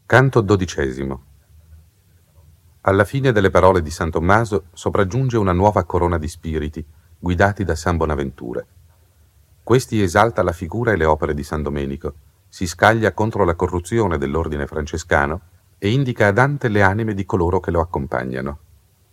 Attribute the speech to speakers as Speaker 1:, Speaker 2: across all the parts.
Speaker 1: Canto XII. Alla fine delle parole di San Tommaso sopraggiunge una nuova corona di spiriti, guidati da San Bonaventura. Questi esalta la figura e le opere di San Domenico, si scaglia contro la corruzione dell'ordine francescano e indica a Dante le anime di coloro che lo accompagnano.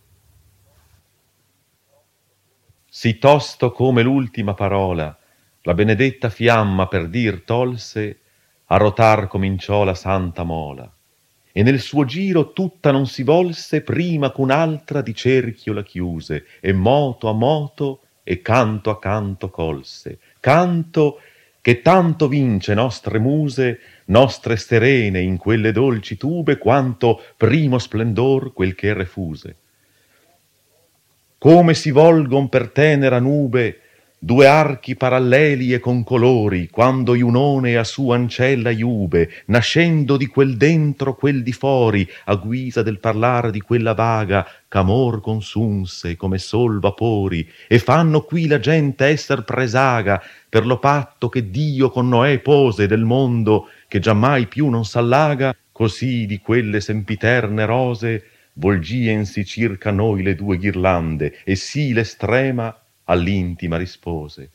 Speaker 2: Sì tosto come l'ultima parola, la benedetta fiamma per dir tolse, a rotar cominciò la santa mola, e nel suo giro tutta non si volse prima ch'un'altra di cerchio la chiuse, e moto a moto e canto a canto colse. Canto che tanto vince nostre muse, nostre serene in quelle dolci tube, quanto primo splendor quel che refuse. Come si volgon per tenera nube due archi paralleli e concolori, quando iunone a sua ancella iube, nascendo di quel dentro quel di fori, a guisa del parlar di quella vaga ch'amor consunse come sol vapori, e fanno qui la gente esser presaga per lo patto che Dio con Noè pose del mondo, che giammai più non s'allaga, così di quelle sempiterne rose volgiensi circa noi le due ghirlande, e sì l'estrema all'intima rispose.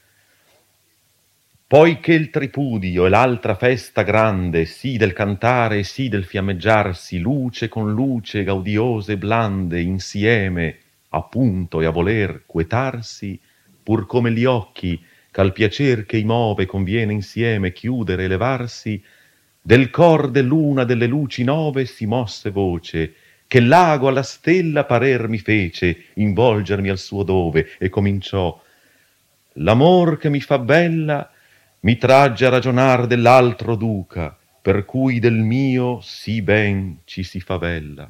Speaker 2: Poi che il tripudio e l'altra festa grande, sì del cantare e sì del fiammeggiarsi, luce con luce gaudiose e blande, insieme, appunto e a voler quetarsi, pur come gli occhi ch'al piacer che i move conviene insieme chiudere e levarsi, del cor dell'una delle luci nove si mosse voce, che l'ago alla stella parer mi fece, involgermi al suo dove, e cominciò: l'amor che mi fa bella mi tragge a ragionar dell'altro duca, per cui del mio sì ben ci si favella.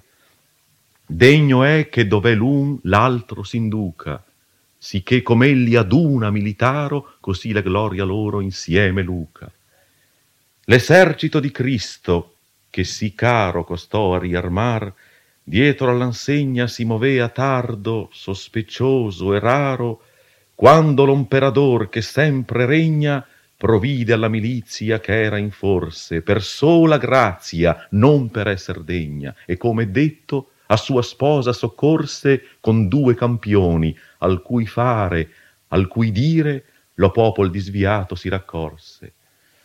Speaker 2: Degno è che dov'è l'un l'altro s'induca, sicché com'elli aduna militaro, così la gloria loro insieme luca. L'esercito di Cristo, che sì caro costò a riarmar, dietro all'ansegna si movea tardo, sospecioso e raro, quando l'imperador che sempre regna provide alla milizia che era in forse, per sola grazia, non per esser degna, e come detto a sua sposa soccorse con due campioni, al cui fare, al cui dire, lo popol disviato si raccorse.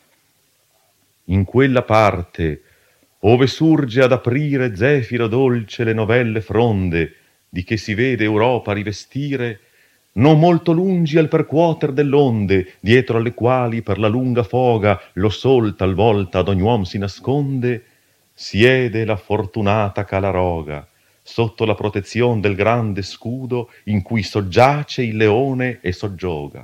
Speaker 2: In quella parte, ove surge ad aprire zefiro dolce le novelle fronde, di che si vede Europa rivestire, non molto lungi al percuoter dell'onde, dietro alle quali per la lunga foga lo sol talvolta ad ogni uom si nasconde, siede la fortunata Calaroga, sotto la protezion del grande scudo in cui soggiace il leone e soggioga.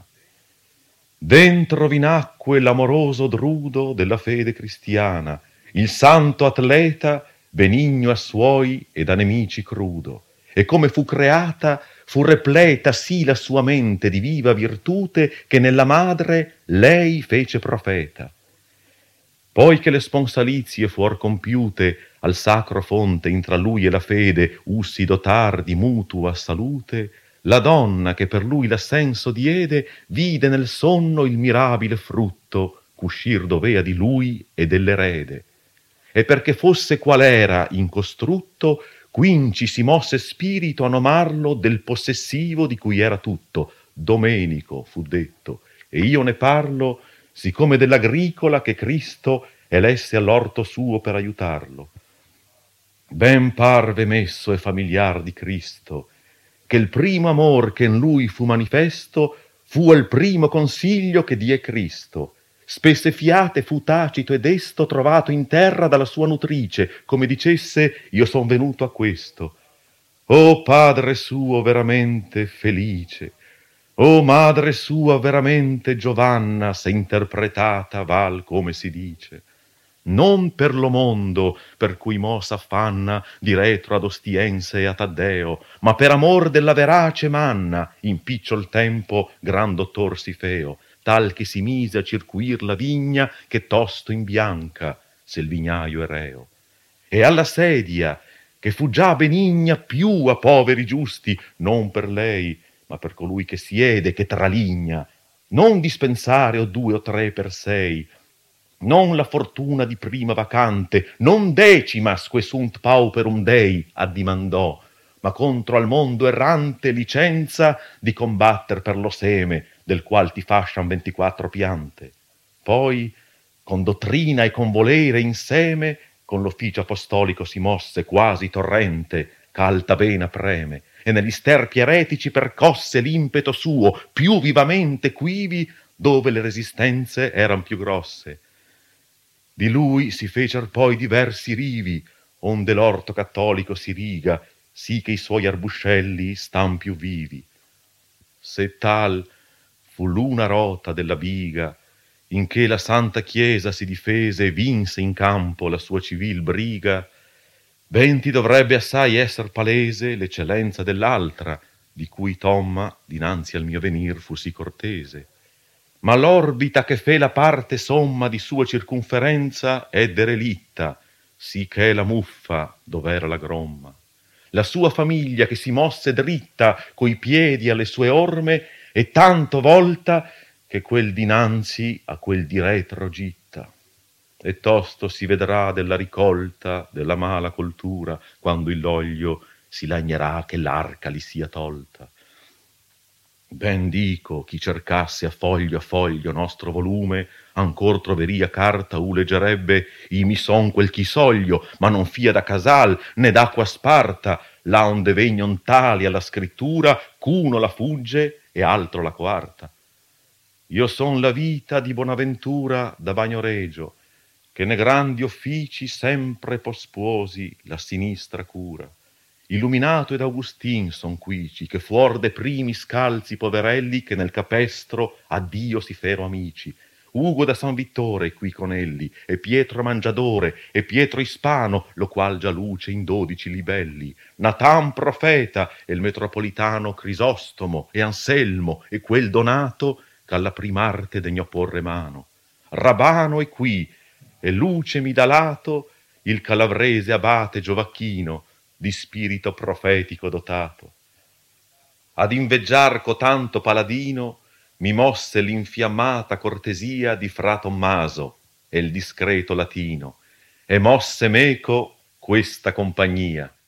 Speaker 2: Dentro vi nacque l'amoroso drudo della fede cristiana, il santo atleta benigno a suoi ed a nemici crudo, e come fu creata fu repleta sì la sua mente di viva virtute che nella madre lei fece profeta. Poi che le sponsalizie fuor compiute al sacro fonte intra lui e la fede ussi dotar di mutua salute, la donna che per lui l'assenso diede vide nel sonno il mirabile frutto c'uscir dovea di lui e dell'erede. E perché fosse qual era in costrutto, quinci si mosse spirito a nomarlo del possessivo di cui era tutto. Domenico fu detto, e io ne parlo siccome dell'agricola che Cristo elesse all'orto suo per aiutarlo. Ben parve messo e familiar di Cristo, che il primo amor che in lui fu manifesto fu il primo consiglio che die Cristo. Spesse fiate fu tacito e desto trovato in terra dalla sua nutrice, come dicesse: io son venuto a questo. O padre suo veramente felice, o madre sua veramente Giovanna, se interpretata val come si dice. Non per lo mondo per cui mo s'affanna di retro ad Ostiense e a Taddeo, ma per amor della verace manna, in picciol tempo gran dottor si feo, tal che si mise a circuir la vigna che tosto in bianca, se il vignaio è reo. E alla sedia, che fu già benigna più a poveri giusti, non per lei, ma per colui che siede, che traligna, non dispensare o due o tre per sei, non la fortuna di prima vacante, non decimas que sunt pauperum Dei, addimandò, ma contro al mondo errante licenza di combatter per lo seme, del qual ti fascian 24 piante. Poi, con dottrina e con volere inseme, con l'ufficio apostolico si mosse quasi torrente, ch'alta vena preme, e negli sterpi eretici percosse l'impeto suo, più vivamente quivi, dove le resistenze eran più grosse. Di lui si fecer poi diversi rivi, onde l'orto cattolico si riga, sì che i suoi arbuscelli stan più vivi. Se tal fu l'una rota della biga, in che la Santa Chiesa si difese e vinse in campo la sua civil briga, ben ti dovrebbe assai esser palese l'eccellenza dell'altra, di cui Tomma, dinanzi al mio venir, fu sì cortese. Ma l'orbita che fe la parte somma di sua circunferenza è derelitta, sì che è la muffa dov'era la gromma. La sua famiglia che si mosse dritta coi piedi alle sue orme e tanto volta che quel dinanzi a quel di retro gitta. E tosto si vedrà della ricolta della mala coltura quando il loglio si lagnerà che l'arca li sia tolta. Ben dico, chi cercasse a foglio nostro volume, ancor troveria carta u leggerebbe i mi son quel chi soglio, ma non fia da casal, né d'acqua sparta, là onde vegnon tali alla scrittura, c'uno la fugge e altro la quarta. Io son la vita di Bonaventura da Bagnoregio, che ne grandi offici sempre pospuosi la sinistra cura. Illuminato ed Augustin son quici, che fuor de primi scalzi poverelli che nel capestro a Dio si fero amici. Ugo da San Vittore qui con elli, e Pietro Mangiadore, e Pietro Ispano, lo qual già luce in 12 libelli. Natan profeta, e il metropolitano Crisostomo, e Anselmo, e quel Donato, ch'alla prim'arte degnò porre mano. Rabano è qui, e luce mi dà lato il calavrese abate Giovacchino, di spirito profetico dotato. Ad inveggiar cotanto paladino mi mosse l'infiammata cortesia di fra Tommaso e il discreto latino, e mosse meco questa compagnia.